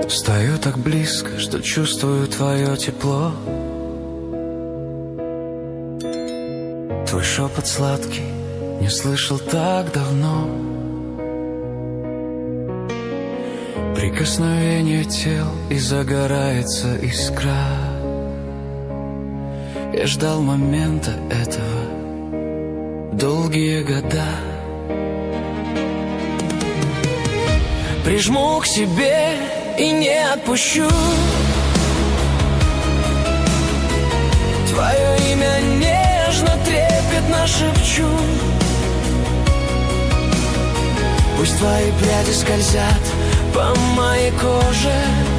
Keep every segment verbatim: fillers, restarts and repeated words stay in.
Стою так близко, что чувствую твое тепло. Твой шепот сладкий не слышал так давно. Прикосновение тел, и загорается искра. Я ждал момента этого долгие года. Прижму к себе и не отпущу. Твое имя нежно, трепетно шепчу. Пусть твои пряди скользят по моей коже,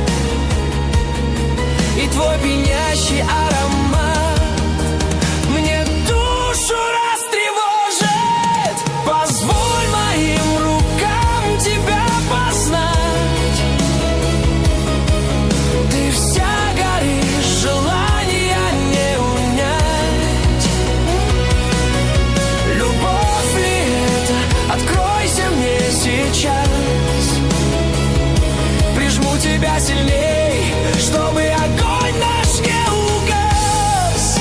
и твой пьянящий аромат мне душу растревожит. Позволь моим рукам тебя познать. Ты вся горишь, желания не унять. Любовь ли это? Откройся мне сейчас. Прижму тебя сильней, чтобы огонь наш не угас.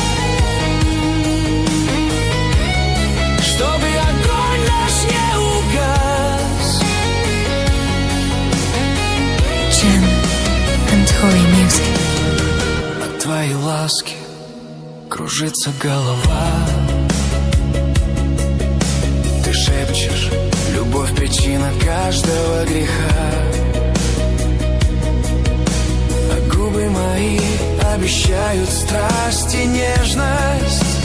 Чтобы огонь наш не угас. Jen and Tori Music. От твоей ласки кружится голова. Ты шепчешь, любовь причина каждого греха. Губы мои обещают страсть и нежность,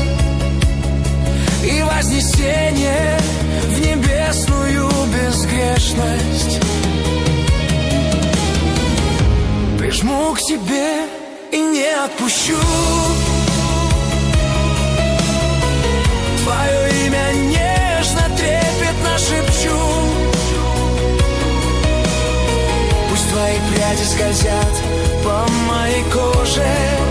и вознесение в небесную безгрешность. Прижму к себе и не отпущу. Твое имя нежно, трепетно шепчу. Пусть твои пряди скользят по моей коже,